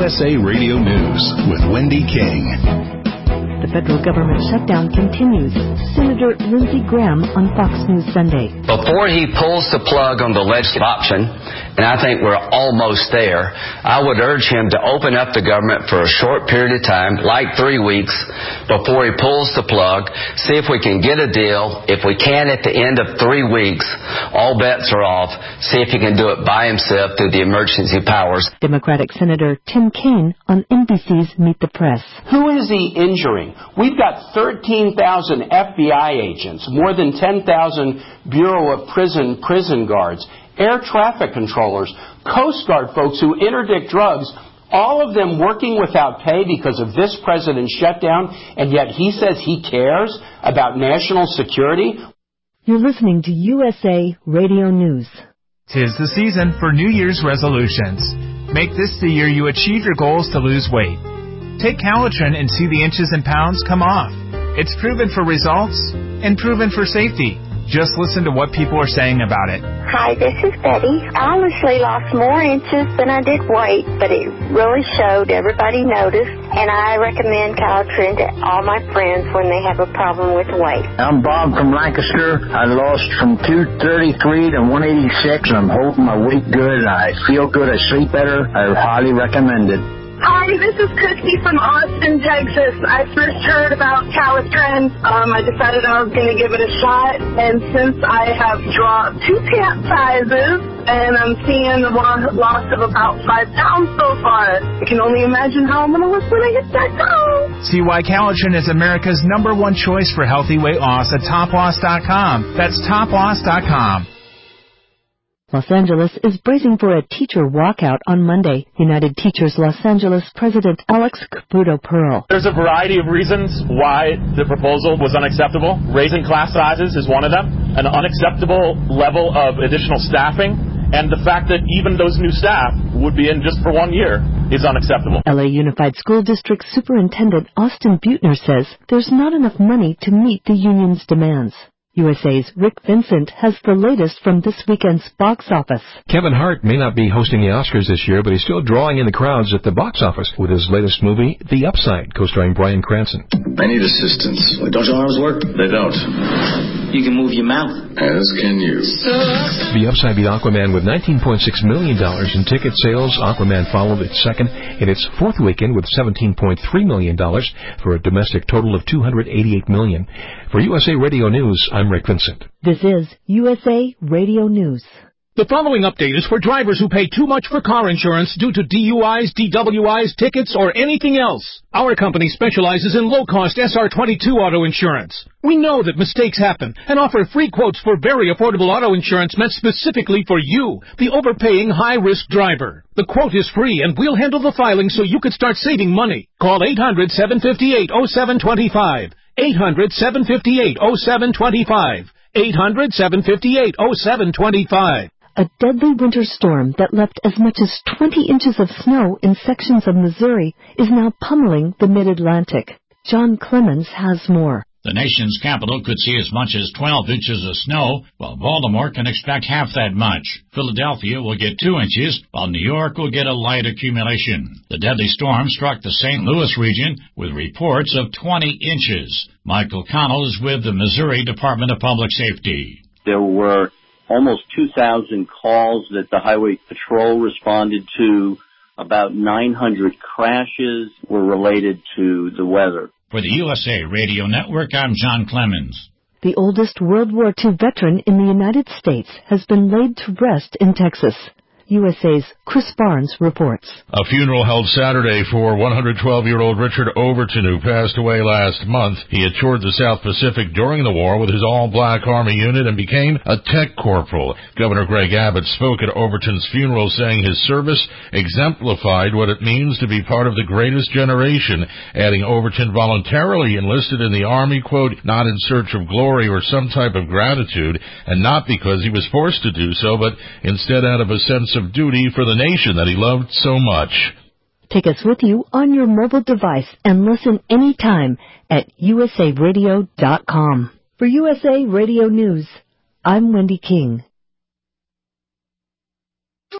USA Radio News with Wendy King. The federal government shutdown continues. Senator Lindsey Graham on Fox News Sunday. Before he pulls the plug on the legislative option, and I think we're almost there, I would urge him to open up the government for a short period of time, like 3 weeks, before he pulls the plug, see if we can get a deal. If we can at the end of 3 weeks, all bets are off. See if he can do it by himself through the emergency powers. Democratic Senator Tim Kaine on NBC's Meet the Press. Who is he injuring? We've got 13,000 FBI agents, more than 10,000 Bureau of Prison guards, air traffic controllers, Coast Guard folks who interdict drugs, all of them working without pay because of this president's shutdown, and yet he says he cares about national security? You're listening to USA Radio News. 'Tis the season for New Year's resolutions. Make this the year you achieve your goals to lose weight. Take Calitrin and see the inches and pounds come off. It's proven for results and proven for safety. Just listen to what people are saying about it. Hi, this is Betty. I honestly lost more inches than I did weight, but it really showed. Everybody noticed, and I recommend Calitrin to all my friends when they have a problem with weight. I'm Bob from Lancaster. I lost from 233 to 186, and I'm holding my weight good. I feel good. I sleep better. I highly recommend it. Hi, this is Christy from Austin, Texas. I first heard about Calitrin. I decided I was going to give it a shot, and since I have dropped 2 pant sizes, and I'm seeing a loss of about 5 pounds so far, I can only imagine how I'm going to look when I hit that goal. See why Calitrin is America's #1 choice for healthy weight loss at toploss.com. That's toploss.com. Los Angeles is bracing for a teacher walkout on Monday. United Teachers Los Angeles President Alex Caputo Pearl. There's a variety of reasons why the proposal was unacceptable. Raising class sizes is one of them. An unacceptable level of additional staffing. And the fact that even those new staff would be in just for 1 year is unacceptable. LA Unified School District Superintendent Austin Butner says there's not enough money to meet the union's demands. USA's Rick Vincent has the latest from this weekend's box office. Kevin Hart may not be hosting the Oscars this year, but he's still drawing in the crowds at the box office with his latest movie, The Upside, co-starring Bryan Cranston. I need assistance. Don't your arms work? They don't. You can move your mouth. As can you. The Upside beat Aquaman with $19.6 million in ticket sales. Aquaman followed its second in its fourth weekend with $17.3 million for a domestic total of $288 million. For USA Radio News, I'm Rick Vincent. This is USA Radio News. The following update is for drivers who pay too much for car insurance due to DUIs, DWIs, tickets, or anything else. Our company specializes in low-cost SR22 auto insurance. We know that mistakes happen and offer free quotes for very affordable auto insurance meant specifically for you, the overpaying high-risk driver. The quote is free, and we'll handle the filing so you can start saving money. Call 800-758-0725. 800-758-0725. 800-758-0725. A deadly winter storm that left as much as 20 inches of snow in sections of Missouri is now pummeling the mid-Atlantic. John Clemens has more. The nation's capital could see as much as 12 inches of snow, while Baltimore can expect half that much. Philadelphia will get 2 inches, while New York will get a light accumulation. The deadly storm struck the St. Louis region with reports of 20 inches. Michael Connell is with the Missouri Department of Public Safety. There were almost 2,000 calls that the Highway Patrol responded to. About 900 crashes were related to the weather. For the USA Radio Network, I'm John Clemens. The oldest World War II veteran in the United States has been laid to rest in Texas. USA's Chris Barnes reports. A funeral held Saturday for 112-year-old Richard Overton, who passed away last month. He had toured the South Pacific during the war with his all-black Army unit and became a tech corporal. Governor Greg Abbott spoke at Overton's funeral, saying his service exemplified what it means to be part of the greatest generation, adding Overton voluntarily enlisted in the Army, quote, not in search of glory or some type of gratitude, and not because he was forced to do so, but instead out of a sense of duty for the nation that he loved so much. Take us with you on your mobile device and listen anytime at usaradio.com. For USA Radio News, I'm Wendy King.